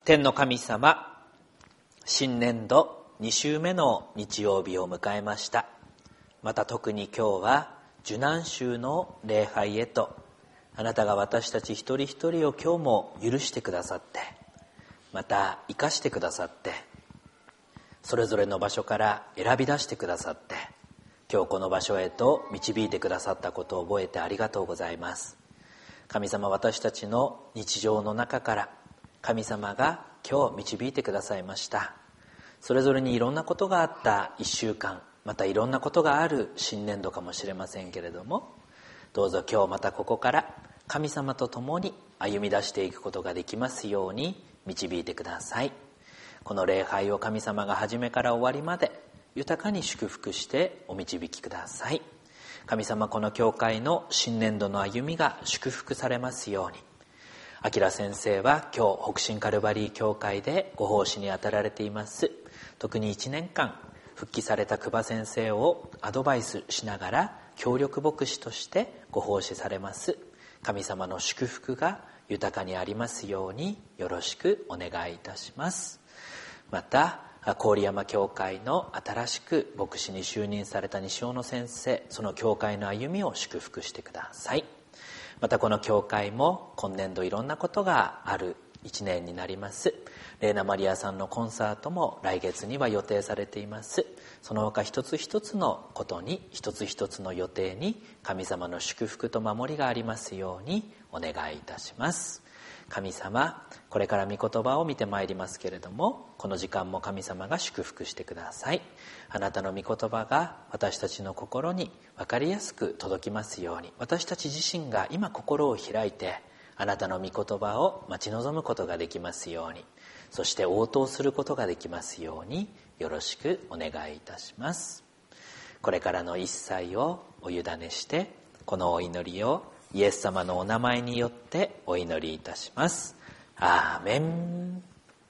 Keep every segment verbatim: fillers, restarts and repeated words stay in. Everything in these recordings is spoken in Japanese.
天の神様、新年度に週目の日曜日を迎えました。また特に今日は受難週の礼拝へと、あなたが私たち一人一人を今日も許してくださって、また生かしてくださって、それぞれの場所から選び出してくださって、今日この場所へと導いてくださったことを覚えてありがとうございます。神様、私たちの日常の中から神様が今日導いてくださいました。それぞれにいろんなことがあった一週間、またいろんなことがある新年度かもしれませんけれども、どうぞ今日またここから神様と共に歩み出していくことができますように導いてください。この礼拝を神様が初めから終わりまで豊かに祝福してお導きください。神様、この教会の新年度の歩みが祝福されますように。明先生は今日北進カルバリー教会でご奉仕に当たられています。特にいちねんかん復帰された久保先生をアドバイスしながら協力牧師としてご奉仕されます。神様の祝福が豊かにありますようによろしくお願いいたします。また郡山教会の新しく牧師に就任された西尾野先生、その教会の歩みを祝福してください。またこの教会も今年度いろんなことがある一年になります。レーナ・マリアさんのコンサートも来月には予定されています。その他一つ一つのことに、一つ一つの予定に神様の祝福と守りがありますようにお願いいたします。神様、これから御言葉を見てまいりますけれども、この時間も神様が祝福してください。あなたの御言葉が私たちの心に分かりやすく届きますように、私たち自身が今心を開いてあなたの御言葉を待ち望むことができますように、そして応答することができますようによろしくお願いいたします。これからの一切をお委ねして、このお祈りをイエス様のお名前によってお祈りいたします。アーメン。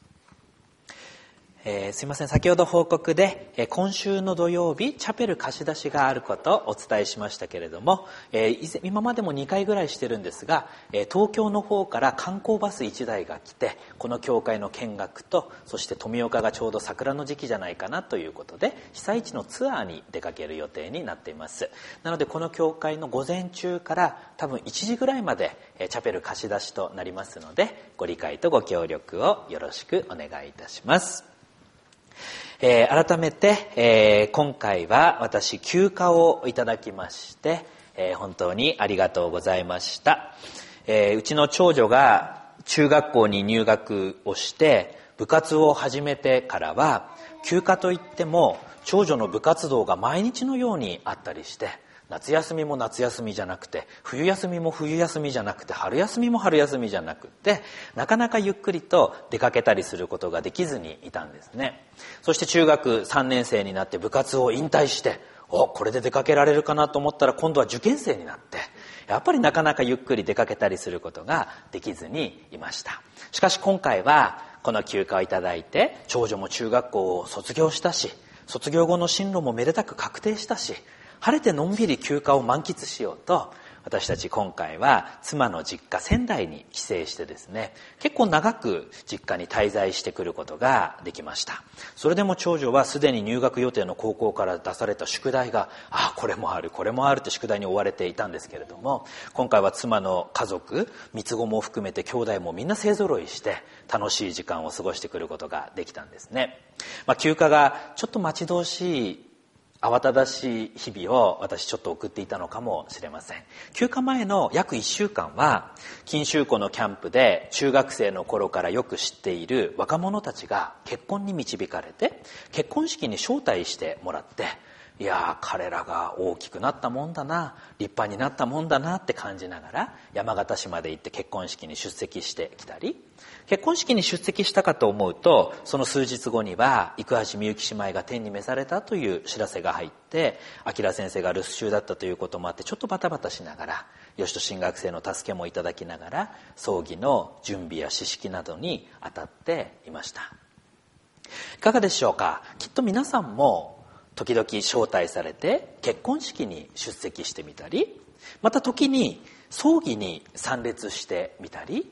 えー、すいません、先ほど報告で、えー、今週の土曜日チャペル貸し出しがあることをお伝えしましたけれども、えー、以前今までもにかいぐらいしてるんですが、えー、東京の方から観光バスいちだいが来て、この教会の見学と、そして富岡がちょうど桜の時期じゃないかなということで被災地のツアーに出かける予定になっています。なのでこの教会の午前中から多分いちじぐらいまで、えー、チャペル貸し出しとなりますので、ご理解とご協力をよろしくお願いいたします。えー、改めて、えー、今回は私休暇をいただきまして、えー、本当にありがとうございました。えー、うちの長女が中学校に入学をして部活を始めてからは、休暇といっても長女の部活動が毎日のようにあったりして、夏休みも夏休みじゃなくて、冬休みも冬休みじゃなくて、春休みも春休みじゃなくて、なかなかゆっくりと出かけたりすることができずにいたんですね。そして中学さんねん生になって部活を引退して、お、これで出かけられるかなと思ったら今度は受験生になって、やっぱりなかなかゆっくり出かけたりすることができずにいました。しかし今回はこの休暇をいただいて、長女も中学校を卒業したし、卒業後の進路もめでたく確定したし、晴れてのんびり休暇を満喫しようと、私たち今回は妻の実家仙台に帰省してですね、結構長く実家に滞在してくることができました。それでも長女はすでに入学予定の高校から出された宿題が、ああこれもあるこれもあるって宿題に追われていたんですけれども、今回は妻の家族、三つ子も含めて兄弟もみんな勢ぞろいして楽しい時間を過ごしてくることができたんですね。まあ、休暇がちょっと待ち遠しい慌ただしい日々を私ちょっと送っていたのかもしれません。休暇前の約いっしゅうかんは錦秋湖のキャンプで中学生の頃からよく知っている若者たちが結婚に導かれて、結婚式に招待してもらって、いやー彼らが大きくなったもんだな、立派になったもんだなって感じながら山形市まで行って結婚式に出席してきたり、結婚式に出席したかと思うと、その数日後には生橋みゆき姉妹が天に召されたという知らせが入って、明先生が留守中だったということもあって、ちょっとバタバタしながら、よしと新学生の助けもいただきながら葬儀の準備や詩式などに当たっていました。いかがでしょうか。きっと皆さんも時々招待されて結婚式に出席してみたり、また時に葬儀に参列してみたり、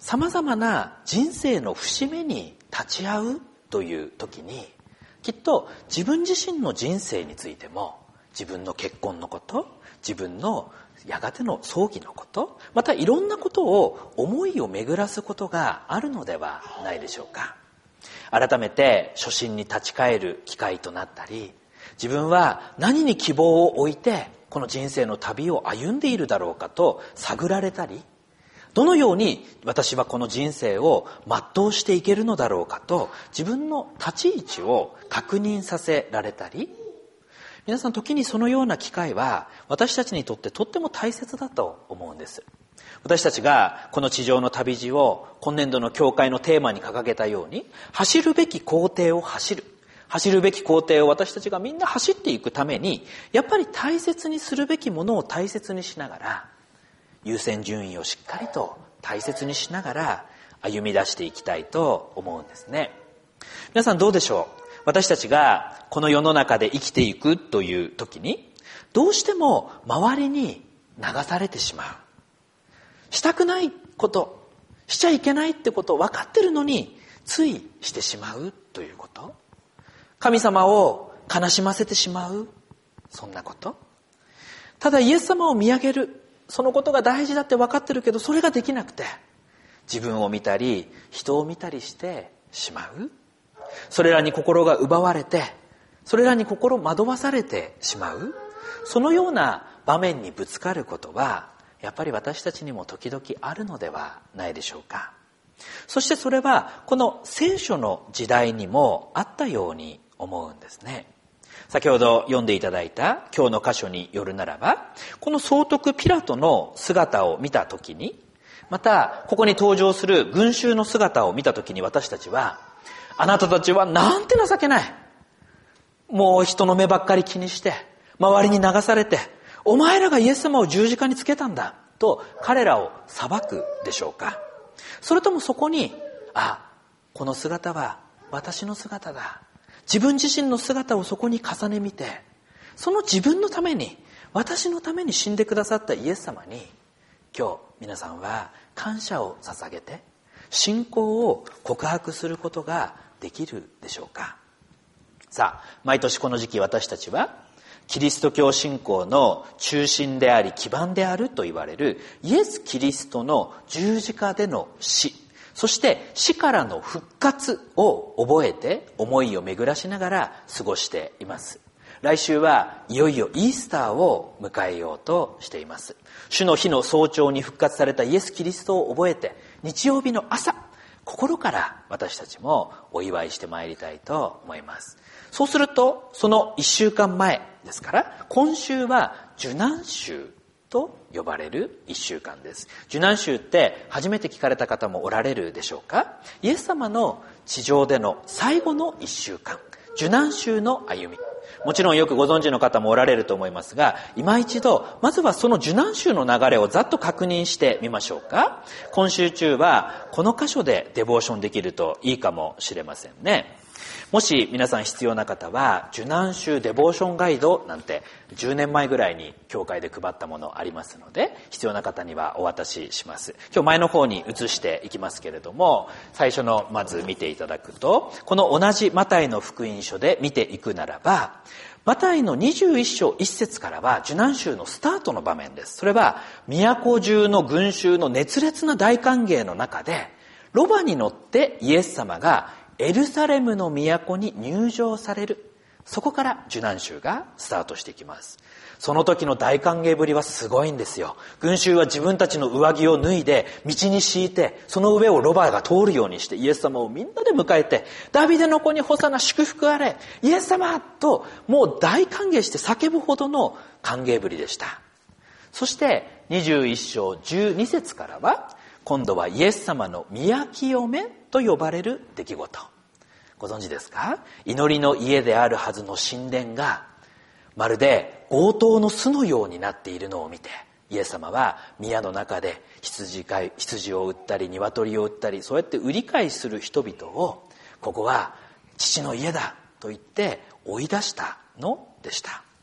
様々な人生の節目に立ち会うという時に、きっと自分自身の人生についても、自分の結婚のこと、自分のやがての葬儀のこと、またいろんなことを思いを巡らすことがあるのではないでしょうか。改めて初心に立ち返る機会となったり、自分は何に希望を置いてこの人生の旅を歩んでいるだろうかと探られたり、どのように私はこの人生を全うしていけるのだろうかと自分の立ち位置を確認させられたり、皆さん時にそのような機会は私たちにとってとっても大切だと思うんです。私たちがこの地上の旅路を今年度の教会のテーマに掲げたように、走るべき工程を走る。走るべき工程を私たちがみんな走っていくために、やっぱり大切にするべきものを大切にしながら、優先順位をしっかりと大切にしながら歩み出していきたいと思うんですね。皆さんどうでしょう？私たちがこの世の中で生きていくという時に、どうしても周りに流されてしまう。したくないこと、しちゃいけないってことを分かってるのに、ついしてしまうということ。神様を悲しませてしまう。そんなこと。ただイエス様を見上げる。そのことが大事だって分かってるけど、それができなくて、自分を見たり、人を見たりしてしまう。それらに心が奪われて、それらに心惑わされてしまう。そのような場面にぶつかることは、やっぱり私たちにも時々あるのではないでしょうか。そしてそれはこの聖書の時代にもあったように思うんですね。先ほど読んでいただいた今日の箇所によるならば、この総督ピラトの姿を見たときに、またここに登場する群衆の姿を見たときに、私たちは、あなたたちはなんて情けない。もう人の目ばっかり気にして、周りに流されて、お前らがイエス様を十字架につけたんだと彼らを裁くでしょうか。それともそこに、あ、この姿は私の姿だ。自分自身の姿をそこに重ね見て、その自分のために、私のために死んでくださったイエス様に、今日皆さんは感謝を捧げて、信仰を告白することができるでしょうか。さあ、毎年この時期私たちは、キリスト教信仰の中心であり基盤であると言われるイエス・キリストの十字架での死、そして死からの復活を覚えて思いを巡らしながら過ごしています。来週はいよいよイースターを迎えようとしています。主の日の早朝に復活されたイエス・キリストを覚えて、日曜日の朝、心から私たちもお祝いしてまいりたいと思います。そうすると、その一週間前ですから、今週は受難週と呼ばれる一週間です。受難週って初めて聞かれた方もおられるでしょうか。イエス様の地上での最後の一週間、受難週の歩み。もちろんよくご存知の方もおられると思いますが、今一度、まずはその受難週の流れをざっと確認してみましょうか。今週中はこの箇所でデボーションできるといいかもしれませんね。もし皆さん必要な方は、受難週デボーションガイドなんてじゅうねんまえぐらいに教会で配ったものありますので、必要な方にはお渡しします。今日前の方に移していきますけれども、最初のまず見ていただくと、この同じマタイの福音書で見ていくならば、マタイのにじゅういっ章いっ節からは受難週のスタートの場面です。それは都中の群衆の熱烈な大歓迎の中で、ロバに乗ってイエス様がエルサレムの都に入場される。そこから受難週がスタートしていきます。その時の大歓迎ぶりはすごいんですよ。群衆は自分たちの上着を脱いで道に敷いて、その上をロバが通るようにしてイエス様をみんなで迎えて、ダビデの子にホサナ祝福あれ、イエス様ともう大歓迎して叫ぶほどの歓迎ぶりでした。そしてにじゅういっ章じゅうに節からは、今度はイエス様の宮清めと呼ばれる出来事。ご存知ですか？祈りの家であるはずの神殿がまるで強盗の巣のようになっているのを見て、イエス様は宮の中で羊飼い、羊を売ったり鶏を売ったり、そうやって売り買いする人々を、ここは父の家だと言って追い出したのでした。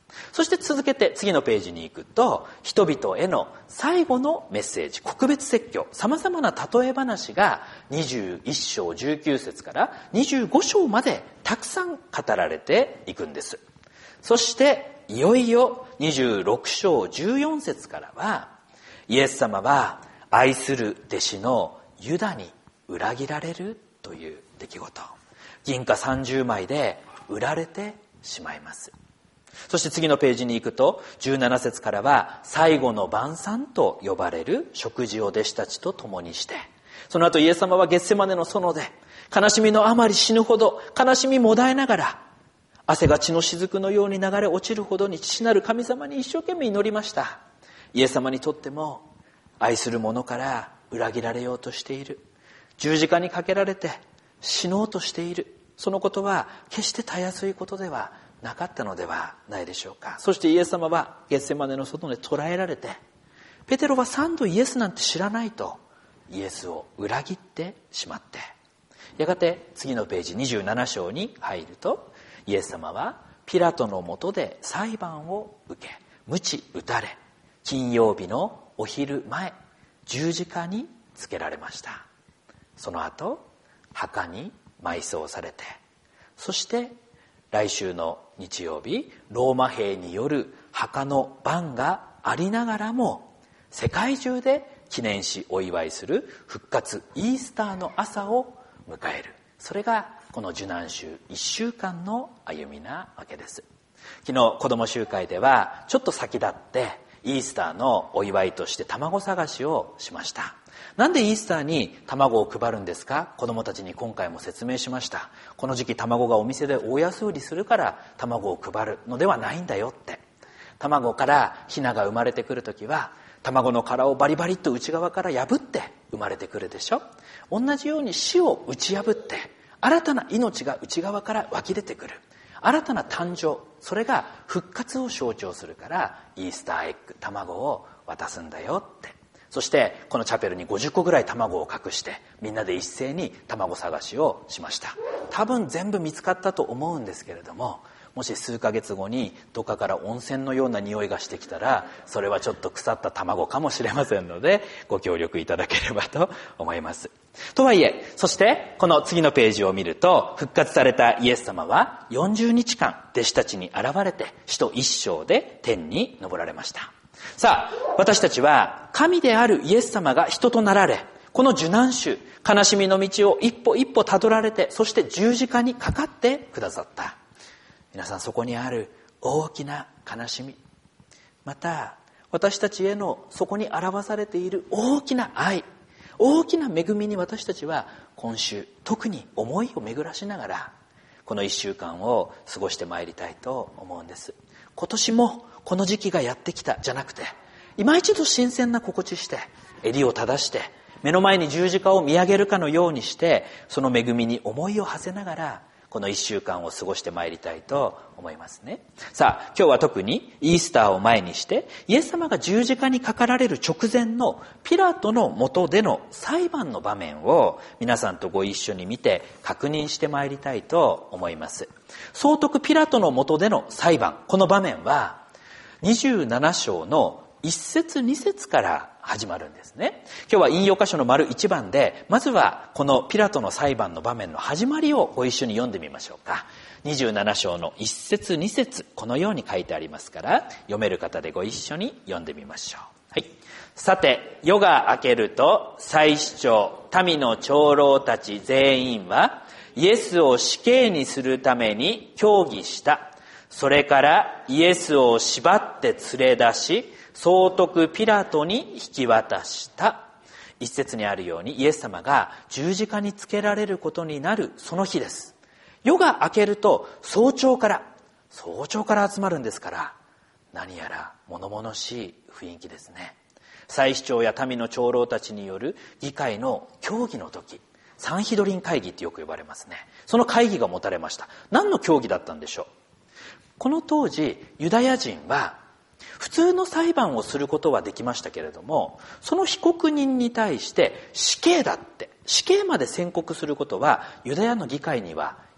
そして続けて次のページに行くと、人々への最後のメッセージ、告別説教、様々な例え話がにじゅういっ章じゅうきゅう節からにじゅうご章までたくさん語られていくんです。そしていよいよにじゅうろく章じゅうよん節からは、イエス様は愛する弟子のユダに裏切られるという出来事、銀貨さんじゅうまいで売られてしまいます。そして次のページに行くと、じゅうなな節からは最後の晩餐と呼ばれる食事を弟子たちと共にして、その後イエス様はゲッセマネの園で悲しみのあまり死ぬほど悲しみもだえながら、汗が血の雫のように流れ落ちるほどに父なる神様に一生懸命祈りました。イエス様にとっても愛する者から裏切られようとしている、十字架にかけられて死のうとしている、そのことは決してたやすいことではなかったのではないでしょうか。そしてイエス様はゲッセマネの外で捕らえられて、ペテロは三度イエスなんて知らないとイエスを裏切ってしまって、やがて次のページにじゅうなな章に入ると、イエス様はピラトの下で裁判を受け、鞭打たれ、金曜日のお昼前、十字架につけられました。その後墓に埋葬されて、そして来週の日曜日、ローマ兵による墓の番がありながらも、世界中で記念しお祝いする復活イースターの朝を迎える。それがこの受難週いっしゅうかんの歩みなわけです。昨日子ども集会ではちょっと先立ってイースターのお祝いとして卵探しをしました。なんでイースターに卵を配るんですか？子どもたちに今回も説明しました。この時期卵がお店で大安売りするから卵を配るのではないんだよって。卵からヒナが生まれてくるときは、卵の殻をバリバリっと内側から破って生まれてくるでしょ。同じように死を打ち破って新たな命が内側から湧き出てくる。新たな誕生、それが復活を象徴するから、イースターエッグ、卵を渡すんだよって。そしてこのチャペルにごじゅっこぐらい卵を隠して、みんなで一斉に卵探しをしました。多分全部見つかったと思うんですけれども、もし数ヶ月後にどっかから温泉のような匂いがしてきたら、それはちょっと腐った卵かもしれませんので、ご協力いただければと思います。とはいえ、そしてこの次のページを見ると、復活されたイエス様はよんじゅうにちかん弟子たちに現れて、使徒一章で天に昇られました。さあ、私たちは神であるイエス様が人となられ、この受難週、悲しみの道を一歩一歩たどられて、そして十字架にかかってくださった。皆さん、そこにある大きな悲しみ、また私たちへのそこに表されている大きな愛、大きな恵みに私たちは今週特に思いを巡らしながら、この一週間を過ごしてまいりたいと思うんです。今年もこの時期がやってきたじゃなくて、今一度新鮮な心地して、襟を正して、目の前に十字架を見上げるかのようにして、その恵みに思いを馳せながら、この一週間を過ごしてまいりたいと思いますね。さあ、今日は特にイースターを前にして、イエス様が十字架にかかられる直前のピラトの下での裁判の場面を皆さんとご一緒に見て確認してまいりたいと思います。総督ピラトの下での裁判、この場面はにじゅうなな章のいっ節に節から始まるんですね。今日は引用箇所の丸いちばんで、まずはこのピラトの裁判の場面の始まりをご一緒に読んでみましょうか。にじゅうなな章のいっ節に節、このように書いてありますから、読める方でご一緒に読んでみましょう。はい。さて、夜が明けると、祭司長、民の長老たち全員はイエスを死刑にするために協議した。それからイエスを縛って連れ出し、総督ピラトに引き渡した。一節にあるように、イエス様が十字架につけられることになるその日です。夜が明けると早朝から早朝から集まるんですから、何やら物々しい雰囲気ですね。祭司長や民の長老たちによる議会の協議の時、サンヒドリン会議ってよく呼ばれますね。その会議が持たれました。何の協議だったんでしょう。この当時ユダヤ人は普通の裁判をすることはできましたけれども、その被告人に対して死刑だって、死刑まで宣告することはユダヤの議会には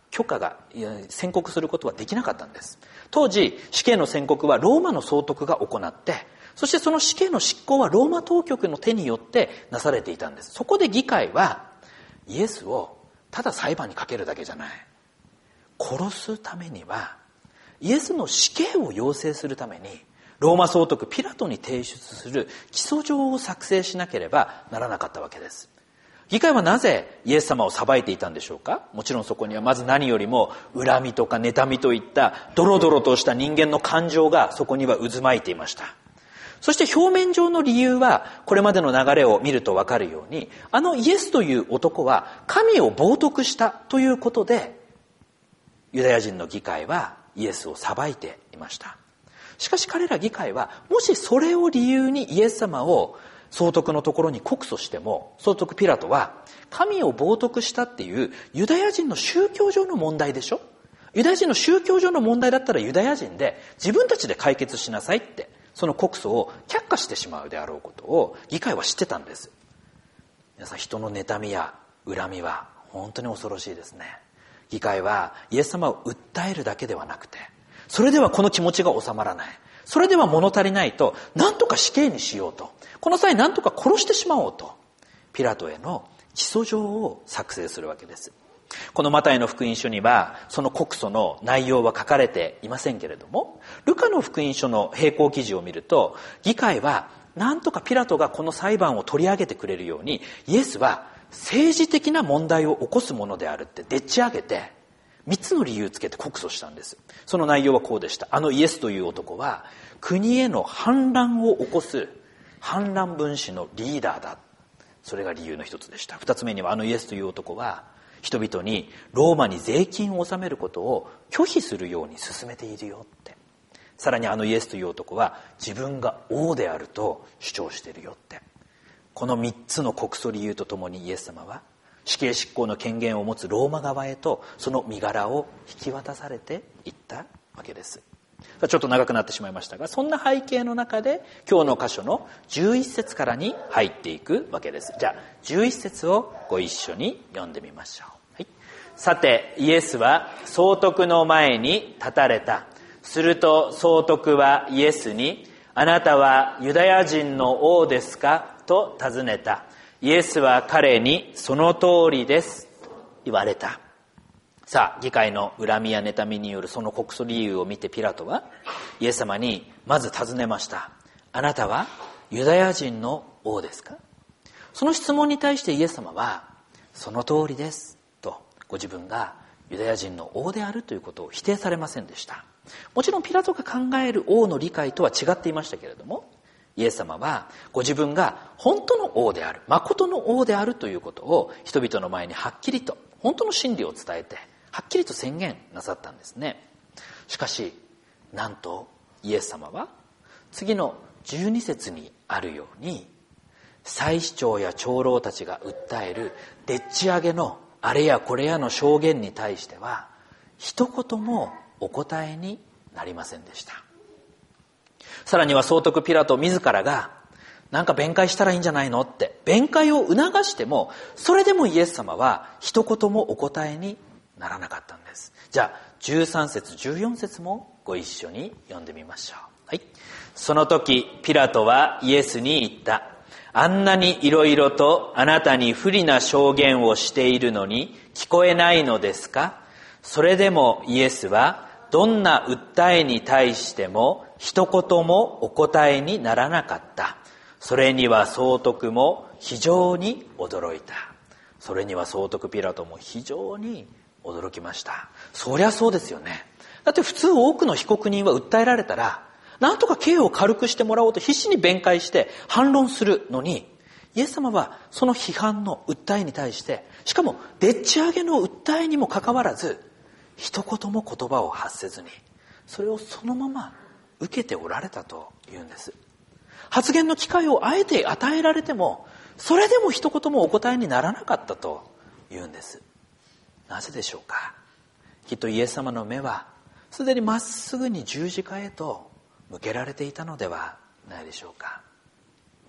許可が宣告することはできなかったんです。当時死刑の宣告はローマの総督が行って、そしてその死刑の執行はローマ当局の手によってなされていたんです。そこで議会はイエスをただ裁判にかけるだけじゃない、殺すためにはイエスの死刑を要請するためにローマ総督ピラトに提出する起訴状を作成しなければならなかったわけです。議会はなぜイエス様を裁いていたんでしょうか。もちろんそこにはまず何よりも恨みとか妬みといったドロドロとした人間の感情がそこには渦巻いていました。そして表面上の理由はこれまでの流れを見ると分かるように、あのイエスという男は神を冒涜したということでユダヤ人の議会はイエスを裁いていました。しかし彼ら議会はもしそれを理由にイエス様を総督のところに告訴しても、総督ピラトは神を冒涜したっていうユダヤ人の宗教上の問題でしょ、ユダヤ人の宗教上の問題だったらユダヤ人で自分たちで解決しなさいって、その告訴を却下してしまうであろうことを議会は知ってたんです。皆さん、人の妬みや恨みは本当に恐ろしいですね。議会はイエス様を訴えるだけではなくて、それではこの気持ちが収まらない、それでは物足りないと、何とか死刑にしようと、この際何とか殺してしまおうとピラトへの起訴状を作成するわけです。このマタイの福音書にはその告訴の内容は書かれていませんけれども、ルカの福音書の並行記事を見ると、議会は何とかピラトがこの裁判を取り上げてくれるように、イエスは政治的な問題を起こすものであるってでっち上げてみっつの理由をつけて告訴したんです。その内容はこうでした。あのイエスという男は国への反乱を起こす反乱分子のリーダーだ。それが理由の一つでした。二つ目には、あのイエスという男は人々にローマに税金を納めることを拒否するように進めているよって。さらにあのイエスという男は自分が王であると主張しているよって。この三つの告訴理由とともにイエス様は死刑執行の権限を持つローマ側へとその身柄を引き渡されていったわけです。ちょっと長くなってしまいましたが、そんな背景の中で今日の箇所のじゅういっ節からに入っていくわけです。じゃあじゅういっ節をご一緒に読んでみましょう。はい、さてイエスは総督の前に立たれた。すると総督はイエスに、あなたはユダヤ人の王ですかと尋ねた。イエスは彼に、その通りですと言われた。さあ、議会の恨みや妬みによるその告訴理由を見てピラトはイエス様にまず尋ねました。あなたはユダヤ人の王ですか？その質問に対してイエス様は、その通りですとご自分がユダヤ人の王であるということを否定されませんでした。もちろんピラトが考える王の理解とは違っていましたけれども、イエス様はご自分が本当の王である、誠の王であるということを人々の前にはっきりと本当の真理を伝えてはっきりと宣言なさったんですね。しかしなんとイエス様は次のじゅうに節にあるように、祭司長や長老たちが訴えるでっち上げのあれやこれやの証言に対しては一言もお答えになりませんでした。さらには総督ピラト自らがなんか弁解したらいいんじゃないのって弁解を促しても、それでもイエス様は一言もお答えにならなかったんです。じゃあじゅうさん節じゅうよん節もご一緒に読んでみましょう。はい。その時ピラトはイエスに言った。あんなにいろいろとあなたに不利な証言をしているのに聞こえないのですか？それでもイエスはどんな訴えに対しても一言もお答えにならなかった。それには総督も非常に驚いた。それには総督ピラトも非常に驚きました。そりゃそうですよね。だって普通多くの被告人は訴えられたらなんとか刑を軽くしてもらおうと必死に弁解して反論するのに、イエス様はその批判の訴えに対して、しかもでっち上げの訴えにもかかわらず一言も言葉を発せずに、それをそのまま受けておられたというんです。発言の機会をあえて与えられても、それでも一言もお答えにならなかったというんです。なぜでしょうか。きっとイエス様の目はすでにまっすぐに十字架へと向けられていたのではないでしょうか。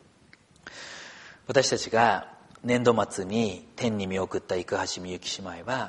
私たちが年度末に天に見送った生橋みゆき姉妹は、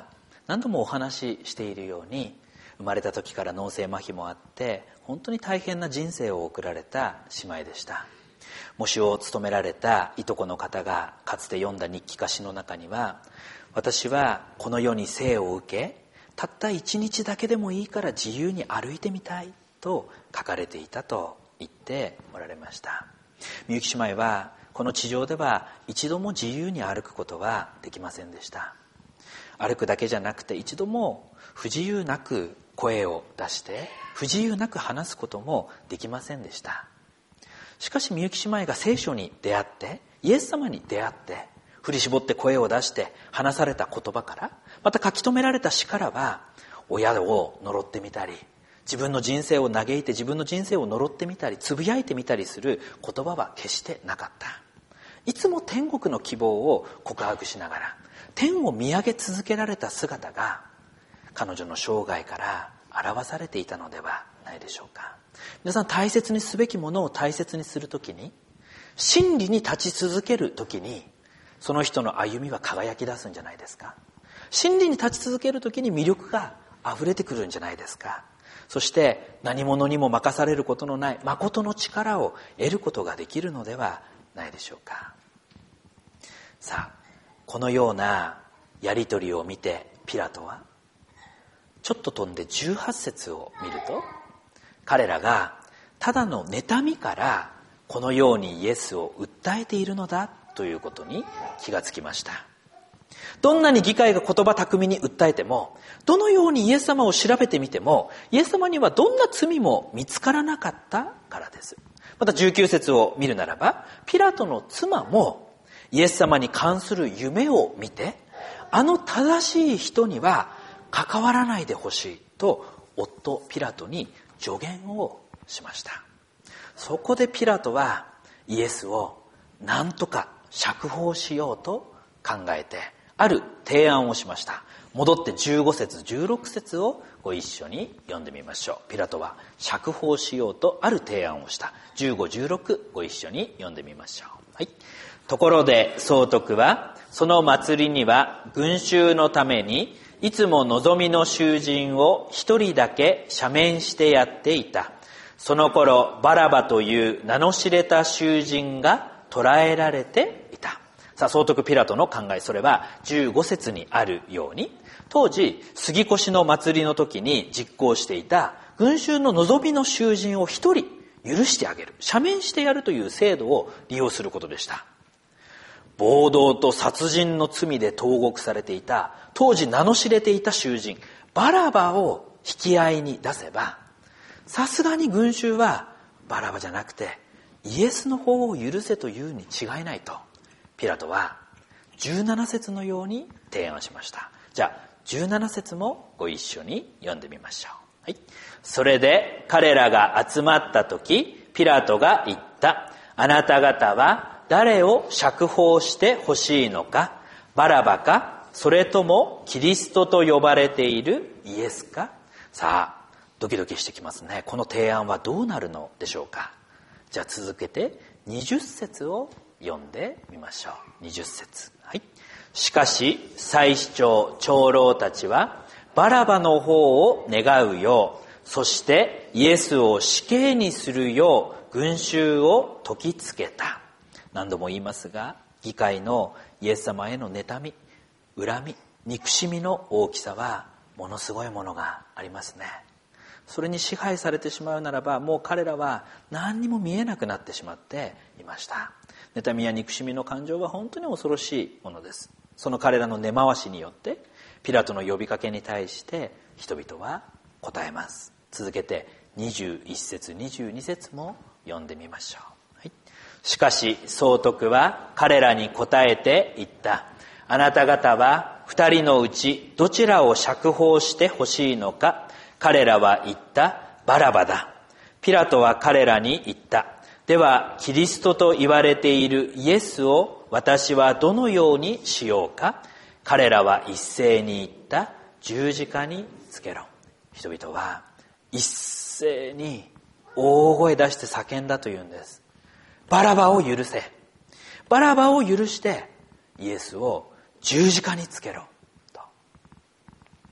何度もお話ししているように、生まれた時から脳性麻痺もあって本当に大変な人生を送られた姉妹でした。喪主を務められたいとこの方がかつて読んだ日記歌詞の中には、私はこの世に生を受け、たった一日だけでもいいから自由に歩いてみたいと書かれていたと言っておられました。みゆき姉妹はこの地上では一度も自由に歩くことはできませんでした。歩くだけじゃなくて、一度も不自由なく声を出して不自由なく話すこともできませんでした。しかしみゆき姉妹が聖書に出会って、イエス様に出会って、振り絞って声を出して話された言葉から、また書き留められた詩からは、親を呪ってみたり、自分の人生を嘆いて自分の人生を呪ってみたり、つぶやいてみたりする言葉は決してなかった。いつも天国の希望を告白しながら、天を見上げ続けられた姿が彼女の生涯から表されていたのではないでしょうか。皆さん、大切にすべきものを大切にするときに、真理に立ち続けるときに、その人の歩みは輝き出すんじゃないですか。真理に立ち続けるときに魅力が溢れてくるんじゃないですか。そして何者にも任されることのない誠の力を得ることができるのではないでしょうか。さあ、このようなやり取りを見てピラトはちょっと飛んでじゅうはち節を見ると、彼らがただの妬みからこのようにイエスを訴えているのだということに気がつきました。どんなに議会が言葉巧みに訴えても、どのようにイエス様を調べてみても、イエス様にはどんな罪も見つからなかったからです。またじゅうきゅう節を見るならば、ピラトの妻もイエス様に関する夢を見て、あの正しい人には関わらないでほしいと夫ピラトに助言をしました。そこでピラトはイエスを何とか釈放しようと考えて、ある提案をしました。戻ってじゅうご節じゅうろく節をご一緒に読んでみましょう。ピラトは釈放しようとある提案をした。じゅうご、じゅうろくご一緒に読んでみましょう。はい。ところで総督はその祭りには群衆のためにいつも望みの囚人を一人だけ赦免してやっていた。その頃バラバという名の知れた囚人が捕らえられていた。さあ、総督ピラトの考え、それはじゅうご節にあるように、当時杉越の祭りの時に実行していた群衆の望みの囚人を一人許してあげる、赦免してやるという制度を利用することでした。暴動と殺人の罪で投獄されていた、当時名の知れていた囚人バラバを引き合いに出せば、さすがに群衆はバラバじゃなくてイエスの方を許せというに違いないと、ピラトはじゅうなな節のように提案しました。じゃあじゅうなな節もご一緒に読んでみましょう。はい。それで彼らが集まった時、ピラトが言った。あなた方は誰を釈放してほしいのか、バラバか、それともキリストと呼ばれているイエスか。さあ、ドキドキしてきますね。この提案はどうなるのでしょうか。じゃあ続けてにじゅう節を読んでみましょう。にじゅう節。はい。しかし祭司長長老たちはバラバの方を願うよう、そしてイエスを死刑にするよう群衆を説きつけた。何度も言いますが、議会のイエス様への妬み、恨み、憎しみの大きさはものすごいものがありますね。それに支配されてしまうならば、もう彼らは何にも見えなくなってしまっていました。妬みや憎しみの感情は本当に恐ろしいものです。その彼らの根回しによってピラトの呼びかけに対して人々は答えます。続けてにじゅういち節にじゅうに節も読んでみましょう。はい、しかし総督は彼らに答えて言った。あなた方は二人のうちどちらを釈放してほしいのか。彼らは言った。バラバだ。ピラトは彼らに言った。ではキリストと言われているイエスを私はどのようにしようか。彼らは一斉に言った。十字架につけろ。人々は一斉に大声出して叫んだというんです。バラバを許せ。バラバを許してイエスを十字架につけろと。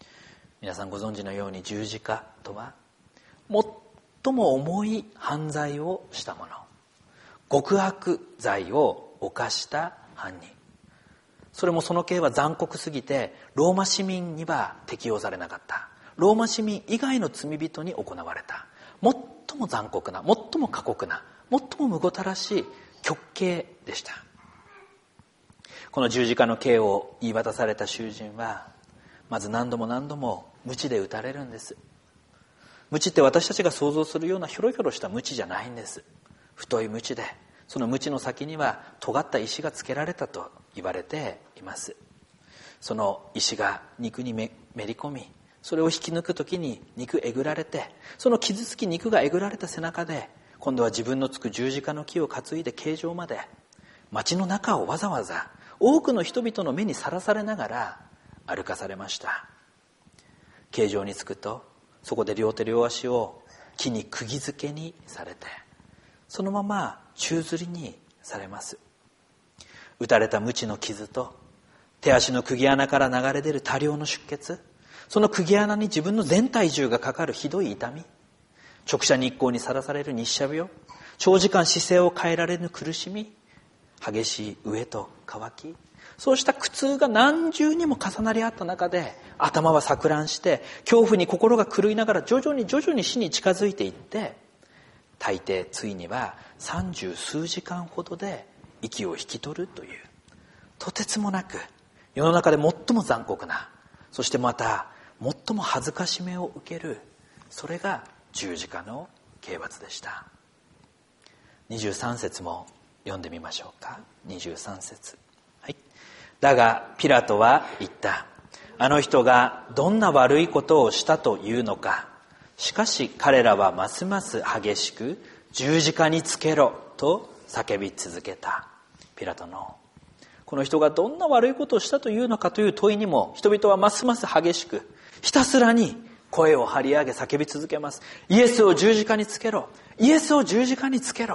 皆さんご存知のように十字架とは最も重い犯罪をした者、極悪罪を犯した犯人、それもその刑は残酷すぎてローマ市民には適用されなかった。ローマ市民以外の罪人に行われた最も残酷な、最も過酷な、最もむごたらしい極刑でした。この十字架の刑を言い渡された囚人はまず何度も何度も鞭で打たれるんです。鞭って私たちが想像するようなひょろひょろした鞭じゃないんです。太い鞭で、その鞭の先には尖った石がつけられたと言われています。その石が肉に め, めり込み、それを引き抜くときに肉えぐられて、その傷つき肉がえぐられた背中で今度は自分のつく十字架の木を担いで刑場まで、町の中をわざわざ多くの人々の目にさらされながら歩かされました。刑場に着くと、そこで両手両足を木に釘付けにされて、そのまま宙吊りにされます。打たれた鞭の傷と手足の釘穴から流れ出る多量の出血、その釘穴に自分の全体重がかかるひどい痛み、直射日光にさらされる日射病、長時間姿勢を変えられぬ苦しみ、激しい飢えと渇き、そうした苦痛が何重にも重なり合った中で、頭は錯乱して恐怖に心が狂いながら徐々に徐々に死に近づいていって、大抵ついには三十数時間ほどで息を引き取るという、とてつもなく世の中で最も残酷な、そしてまた最も恥ずかしめを受ける、それが十字架の刑罰でした。にじゅうさん節も読んでみましょうか。にじゅうさん節、はい、だがピラトは言った。あの人がどんな悪いことをしたというのか。しかし彼らはますます激しく、十字架につけろと叫び続けた。ピラトのこの人がどんな悪いことをしたというのかという問いにも、人々はますます激しく、ひたすらに声を張り上げ叫び続けます。イエスを十字架につけろ、イエスを十字架につけろ。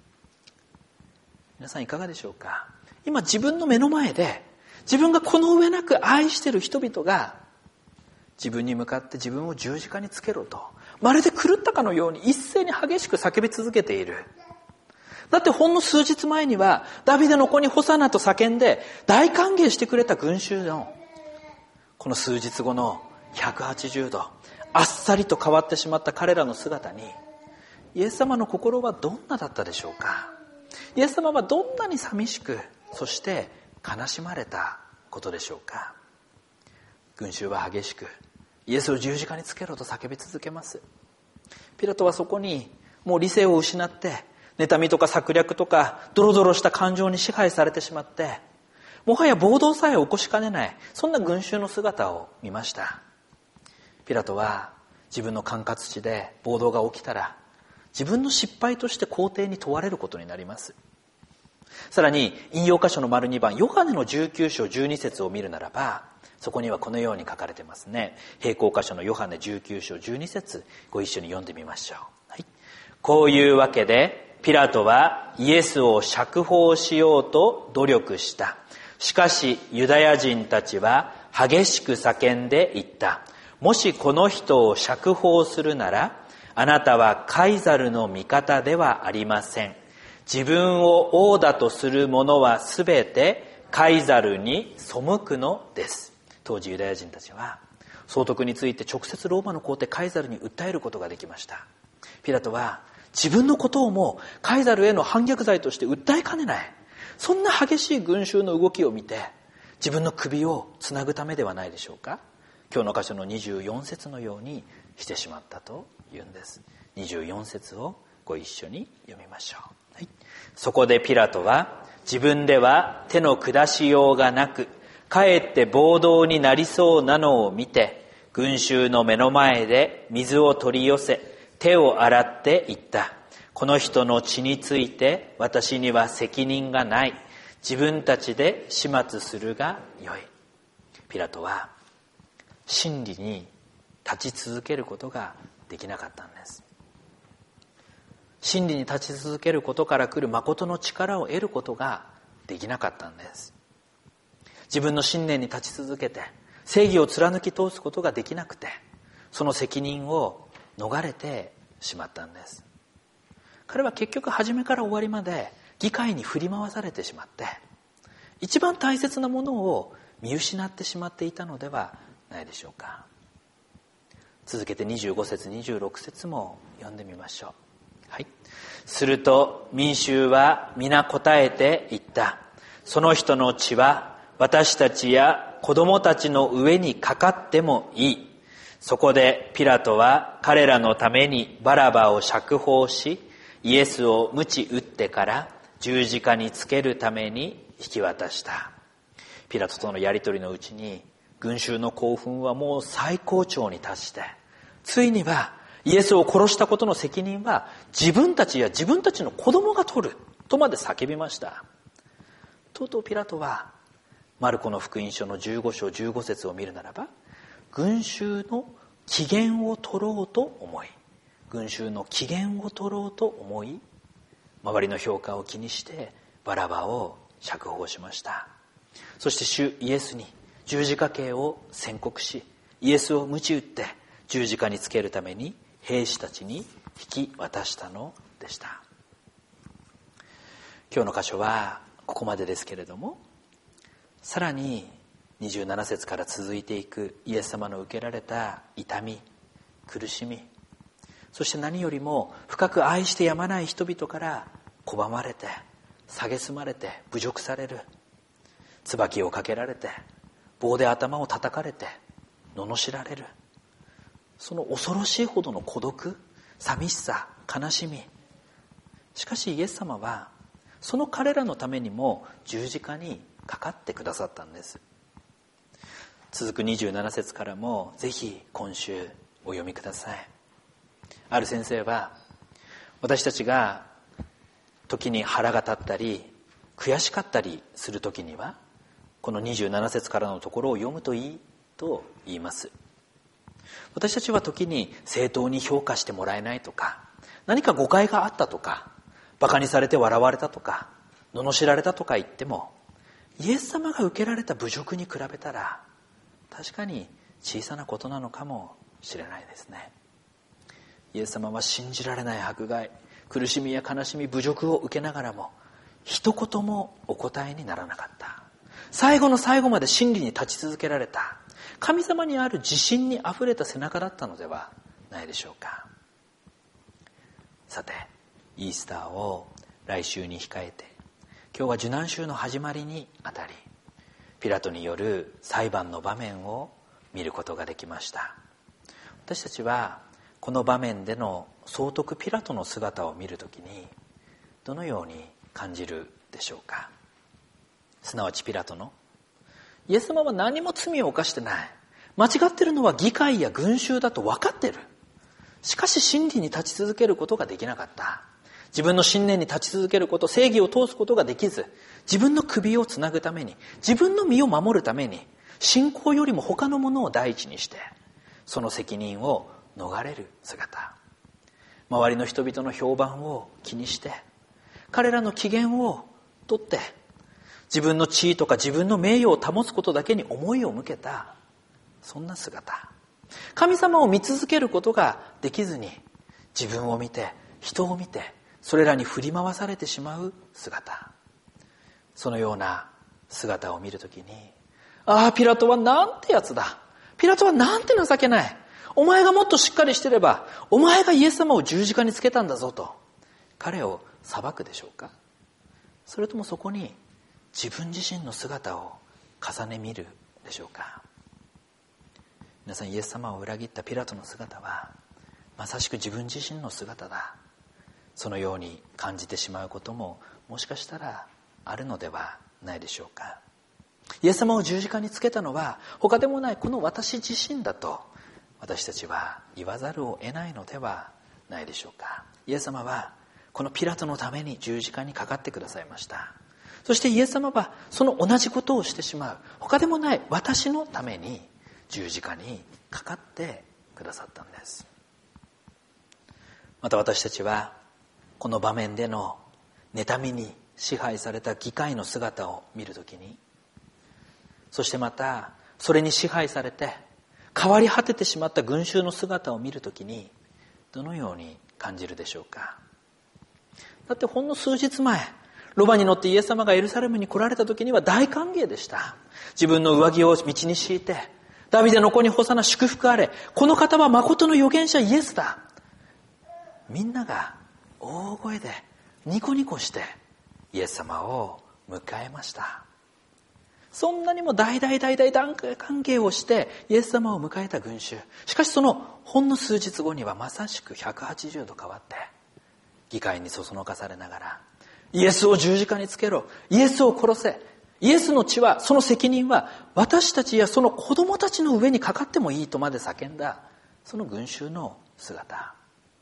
皆さんいかがでしょうか。今自分の目の前で、自分がこの上なく愛している人々が自分に向かって自分を十字架につけろと、まるで狂ったかのように一斉に激しく叫び続けている。だってほんの数日前にはダビデの子にホサナと叫んで大歓迎してくれた群衆の、この数日後のひゃくはちじゅうどあっさりと変わってしまった彼らの姿に、イエス様の心はどんなだったでしょうか。イエス様はどんなに寂しく、そして悲しまれたことでしょうか。群衆は激しく、イエスを十字架につけろと叫び続けます。ピラトはそこにもう理性を失って、妬みとか策略とかドロドロした感情に支配されてしまって、もはや暴動さえ起こしかねない、そんな群衆の姿を見ました。ピラトは自分の管轄地で暴動が起きたら、自分の失敗として皇帝に問われることになります。さらに引用箇所の丸にばん、ヨハネのじゅうきゅう章じゅうに節を見るならば、そこにはこのように書かれてますね。並行箇所のヨハネじゅうきゅう章じゅうに節、ご一緒に読んでみましょう。はい、こういうわけでピラトはイエスを釈放しようと努力した。しかしユダヤ人たちは激しく叫んで言った。もしこの人を釈放するなら、あなたはカイザルの味方ではありません。自分を王だとする者はすべてカイザルに背くのです。当時ユダヤ人たちは総督について直接ローマの皇帝カイザルに訴えることができました。ピラトは自分のことをもカイザルへの反逆罪として訴えかねない、そんな激しい群衆の動きを見て、自分の首をつなぐためではないでしょうか。今日の箇所のにじゅうよん節のようにしてしまったというんです。にじゅうよん節をご一緒に読みましょう。はい、そこでピラトは自分では手の下しようがなく、かえって暴動になりそうなのを見て、群衆の目の前で水を取り寄せ、手を洗って言った。この人の血について私には責任がない。自分たちで始末するがよい。ピラトは真理に立ち続けることができなかったんです。真理に立ち続けることから来る誠の力を得ることができなかったんです。自分の信念に立ち続けて、 正義を貫き通すことができなくて、その責任を逃れてしまったんです。彼は結局初めから終わりまで議会に振り回されてしまって、一番大切なものを見失ってしまっていたのではないでしょうか。続けてにじゅうご節にじゅうろく節も読んでみましょう。はい。すると民衆は皆答えて言った。その人の血は私たちや子供たちの上にかかってもいい。そこでピラトは彼らのためにバラバを釈放し、イエスを鞭打ってから十字架につけるために引き渡した。ピラトとのやりとりのうちに、群衆の興奮はもう最高潮に達して、ついにはイエスを殺したことの責任は自分たちや自分たちの子供が取るとまで叫びました。とうとうピラトはマルコの福音書のじゅうご章じゅうご節を見るならば、群衆の機嫌を取ろうと思い、群衆の機嫌を取ろうと思い、周りの評価を気にしてバラバを釈放しました。そして主イエスに十字架刑を宣告し、イエスを鞭打って十字架につけるために兵士たちに引き渡したのでした。今日の箇所はここまでですけれども、さらににじゅうなな節から続いていくイエス様の受けられた痛み、苦しみ、そして何よりも深く愛してやまない人々から拒まれて、蔑まれて、侮辱される、椿をかけられて、棒で頭を叩かれて、罵られる、その恐ろしいほどの孤独、寂しさ、悲しみ。しかしイエス様はその彼らのためにも十字架にかかってくださったんです。続くにじゅうなな節からもぜひ今週お読みください。ある先生は、私たちが時に腹が立ったり悔しかったりする時には、このにじゅうなな節からのところを読むといいと言います。私たちは時に正当に評価してもらえないとか、何か誤解があったとか、馬鹿にされて笑われたとか、罵られたとか言っても、イエス様が受けられた侮辱に比べたら確かに小さなことなのかもしれないですね。イエス様は信じられない迫害、苦しみや悲しみ、侮辱を受けながらも一言もお答えにならなかった。最後の最後まで真理に立ち続けられた、神様にある自信にあふれた背中だったのではないでしょうか。さて、イースターを来週に控えて、今日は受難週の始まりにあたり、ピラトによる裁判の場面を見ることができました。私たちはこの場面での総督ピラトの姿を見るときにどのように感じるでしょうか。すなわちピラトの、イエス様は何も罪を犯してない、間違ってるのは議会や群衆だと分かってる。しかし真理に立ち続けることができなかった。自分の信念に立ち続けること、正義を通すことができず、自分の首をつなぐために、自分の身を守るために、信仰よりも他のものを第一にして、その責任を逃れる姿。周りの人々の評判を気にして、彼らの機嫌を取って、自分の地位とか自分の名誉を保つことだけに思いを向けた、そんな姿。神様を見続けることができずに、自分を見て、人を見て、それらに振り回されてしまう姿。そのような姿を見るときに、ああ、ピラトはなんてやつだ。ピラトはなんて情けない。お前がもっとしっかりしてれば、お前がイエス様を十字架につけたんだぞと、彼を裁くでしょうか。それともそこに自分自身の姿を重ね見るでしょうか。皆さん、イエス様を裏切ったピラトの姿はまさしく自分自身の姿だ、そのように感じてしまうことももしかしたらあるのではないでしょうか。イエス様を十字架につけたのは他でもないこの私自身だと私たちは言わざるを得ないのではないでしょうか。イエス様はこのピラトのために十字架にかかってくださいました。そしてイエス様はその同じことをしてしまう他でもない私のために十字架にかかってくださったんです。また私たちはこの場面での妬みに支配された議会の姿を見るときに、そしてまたそれに支配されて変わり果ててしまった群衆の姿を見るときにどのように感じるでしょうか。だってほんの数日前、ロバに乗ってイエス様がエルサレムに来られた時には大歓迎でした。自分の上着を道に敷いて、ダビデの子にホサナ祝福あれ、この方は誠の預言者イエスだ。みんなが大声でニコニコしてイエス様を迎えました。そんなにも大大大大歓迎をしてイエス様を迎えた群衆。しかしそのほんの数日後にはまさしくひゃくはちじゅうど変わって、議会にそそのかされながら、イエスを十字架につけろ、イエスを殺せ、イエスの血は、その責任は私たちやその子供たちの上にかかってもいいとまで叫んだ、その群衆の姿。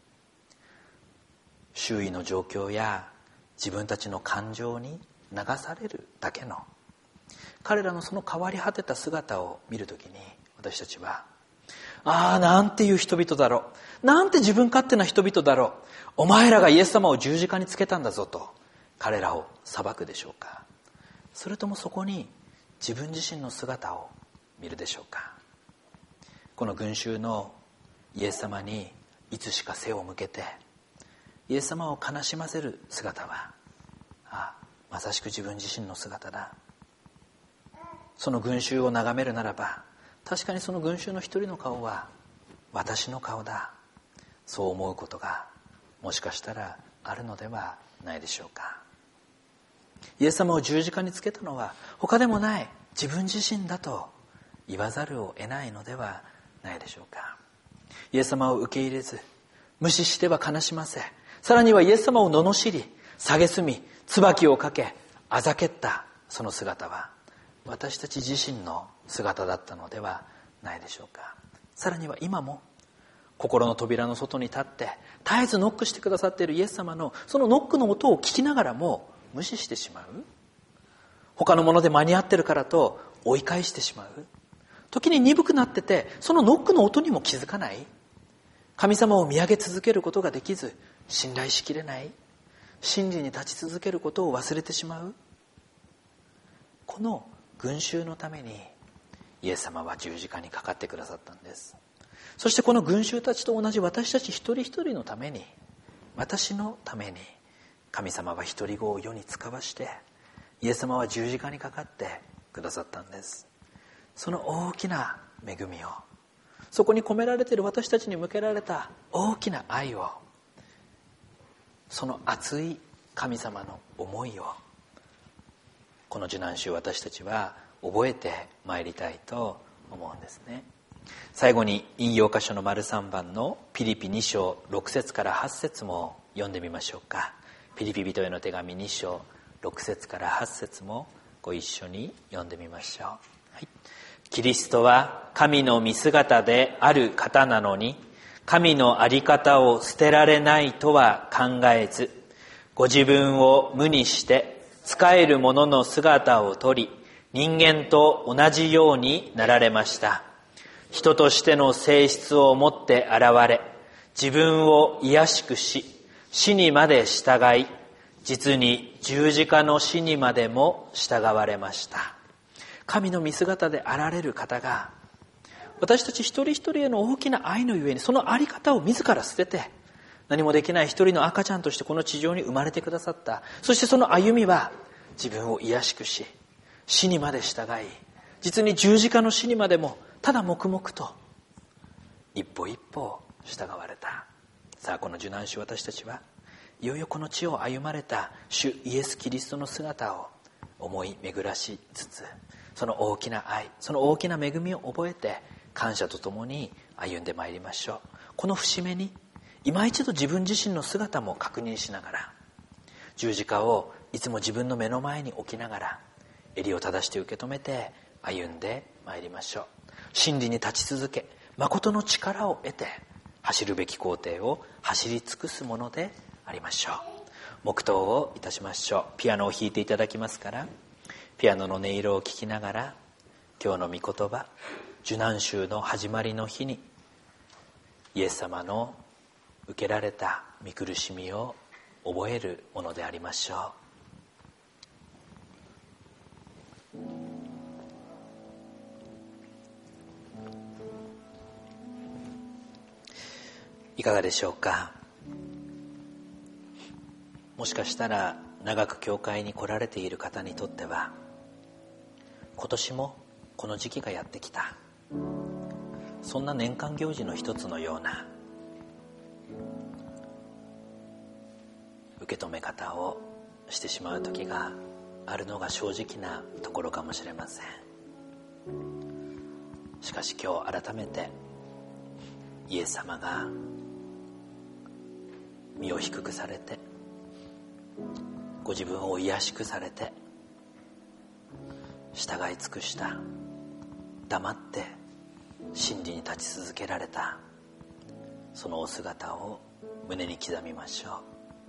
周囲の状況や自分たちの感情に流されるだけの、彼らのその変わり果てた姿を見るときに、私たちは、ああ、なんていう人々だろう、なんて自分勝手な人々だろう、お前らがイエス様を十字架につけたんだぞと彼らを裁くでしょうか。それともそこに自分自身の姿を見るでしょうか。この群衆のイエス様にいつしか背を向けてイエス様を悲しませる姿は、ああ、まさしく自分自身の姿だ。その群衆を眺めるならば、確かにその群衆の一人の顔は私の顔だ、そう思うことがもしかしたらあるのではないでしょうか。イエス様を十字架につけたのは他でもない自分自身だと言わざるを得ないのではないでしょうか。イエス様を受け入れず、無視しては悲しませ、さらにはイエス様を罵り、蔑み、椿をかけ、あざけったその姿は私たち自身の姿だったのではないでしょうか。さらには今も心の扉の外に立って絶えずノックしてくださっているイエス様のそのノックの音を聞きながらも無視してしまう、他のもので間に合ってるからと追い返してしまう、時に鈍くなっててそのノックの音にも気づかない、神様を見上げ続けることができず信頼しきれない、真理に立ち続けることを忘れてしまう、この群衆のためにイエス様は十字架にかかってくださったんです。そしてこの群衆たちと同じ私たち一人一人のために、私のために神様は一人子を世に使わしてイエス様は十字架にかかってくださったんです。その大きな恵みを、そこに込められている私たちに向けられた大きな愛を、その熱い神様の思いをこの受難週私たちは覚えてまいりたいと思うんですね。最後に引用箇所の丸さんばんのピリピに章ろく節からはち節も読んでみましょうか。ピリピ人への手紙に章ろく節からはち節もご一緒に読んでみましょう。はい、キリストは神の見姿である方なのに、神のあり方を捨てられないとは考えず、ご自分を無にして仕える者の姿をとり、人間と同じようになられました。人としての性質を持って現れ、自分を卑しくし、死にまで従い、実に十字架の死にまでも従われました。神の見姿であられる方が、私たち一人一人への大きな愛のゆえに、そのあり方を自ら捨てて、何もできない一人の赤ちゃんとしてこの地上に生まれてくださった。そしてその歩みは自分を卑しくし、死にまで従い、実に十字架の死にまでもただ黙々と一歩一歩従われた。さあ、この受難週私たちはいよいよこの地を歩まれた主イエス・キリストの姿を思い巡らしつつ、その大きな愛、その大きな恵みを覚えて感謝とともに歩んでまいりましょう。この節目に今一度自分自身の姿も確認しながら、十字架をいつも自分の目の前に置きながら、襟を正して受け止めて歩んでまいりましょう。真理に立ち続け、誠の力を得て走るべき行程を走り尽くすものでありましょう。黙祷をいたしましょう。ピアノを弾いていただきますから、ピアノの音色を聞きながら、今日の御言葉、受難週の始まりの日にイエス様の受けられた御苦しみを覚えるものでありましょう。 いかがでしょうか。もしかしたら長く教会に来られている方にとっては、今年もこの時期がやってきた、そんな年間行事の一つのような受け止め方をしてしまう時があるのが正直なところかもしれません。しかし今日改めてイエス様が身を低くされて、ご自分を卑しくされて、従い尽くした、黙って真理に立ち続けられた、そのお姿を胸に刻みましょう。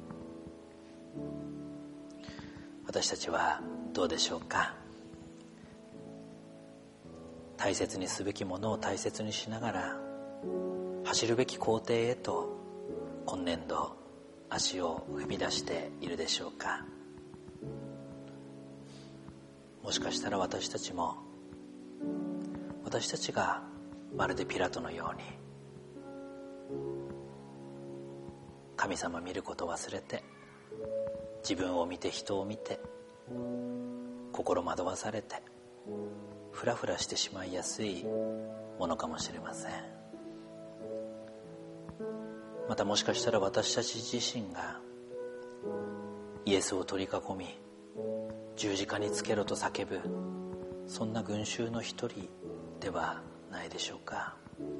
私たちはどうでしょうか。大切にすべきものを大切にしながら、走るべき工程へと今年度足を踏み出しているでしょうか。もしかしたら私たちも、私たちがまるでピラトのように神様見ることを忘れて、自分を見て人を見て心惑わされてフラフラしてしまいやすいものかもしれません。またもしかしたら私たち自身がイエスを取り囲み、十字架につけろと叫ぶ、そんな群衆の一人ではないでしょうか。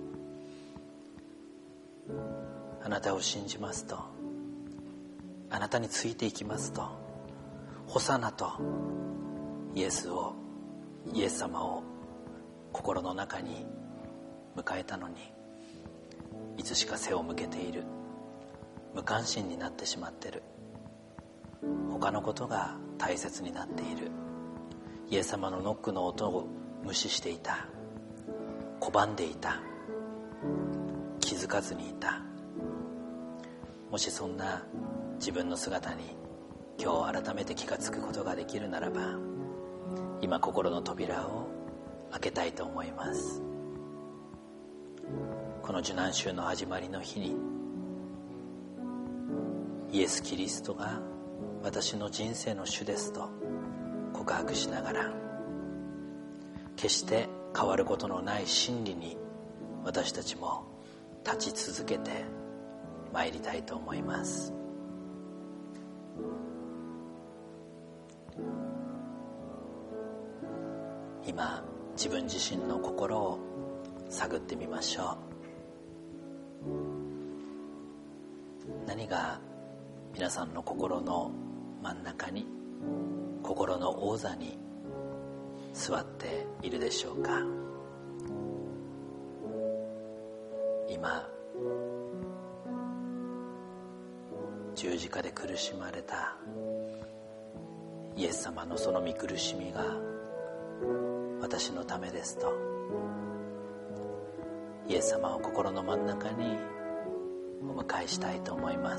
あなたを信じますと、あなたについていきますと、ホサナとイエスをイエス様を心の中に迎えたのに、いつしか背を向けている、無関心になってしまっている、他のことが大切になっている、イエス様のノックの音を無視していた、拒んでいた、気づかずにいた。もしそんな自分の姿に今日改めて気がつくことができるならば、今心の扉を開けたいと思います。この受難週の始まりの日に、イエス・キリストが私の人生の主ですと告白しながら、決して変わることのない真理に私たちも立ち続けて参りたいと思います。今自分自身の心を探ってみましょう。何が皆さんの心の真ん中に、心の王座に座っているでしょうか。今十字架で苦しまれたイエス様のその御苦しみが私のためですと、イエス様を心の真ん中にお迎えしたいと思います。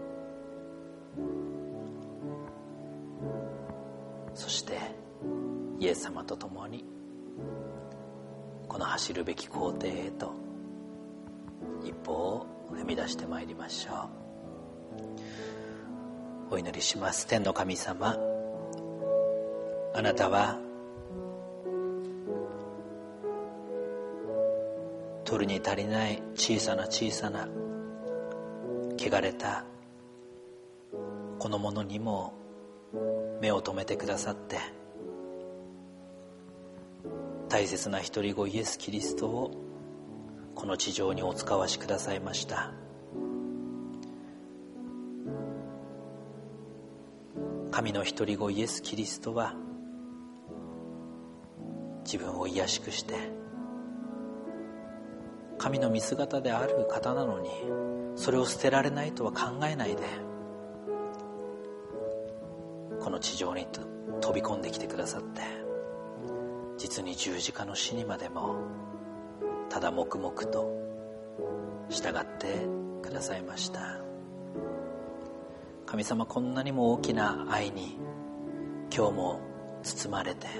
そしてイエス様と共にこの走るべき工程へと一歩を踏み出してまいりましょう。お祈りします。天の神様、あなたは取るに足りない小さな小さな汚れたこのものにも目を留めてくださって、大切な一人子イエス・キリストをこの地上にお使わしくださいました。神の一人子イエス・キリストは自分を卑しくして神の見姿である方なのに、それを捨てられないとは考えないでこの地上に飛び込んできてくださって、実に十字架の死にまでもただ黙々と従ってくださいました。神様、こんなにも大きな愛に今日も包まれて、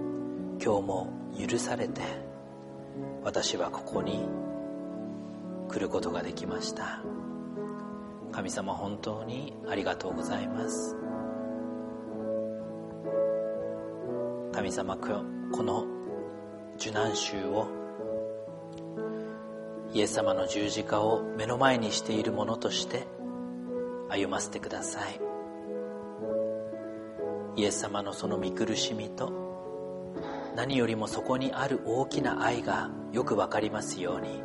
今日も許されて、私はここに来ることができました。神様、本当にありがとうございます。神様、この受難週をイエス様の十字架を目の前にしているものとして歩ませてください。イエス様のその見苦しみと、何よりもそこにある大きな愛がよくわかりますように、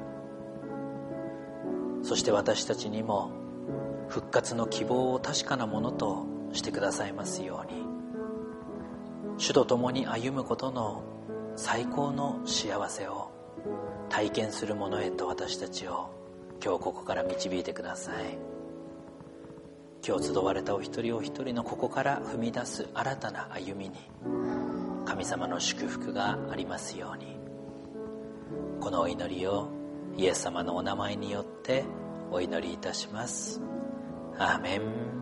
そして私たちにも復活の希望を確かなものとしてくださいますように、主と共に歩むことの最高の幸せを体験するものへと私たちを今日ここから導いてください。今日集われたお一人お一人のここから踏み出す新たな歩みに神様の祝福がありますように、このお祈りをイエス様のお名前によってお祈りいたします。アーメン。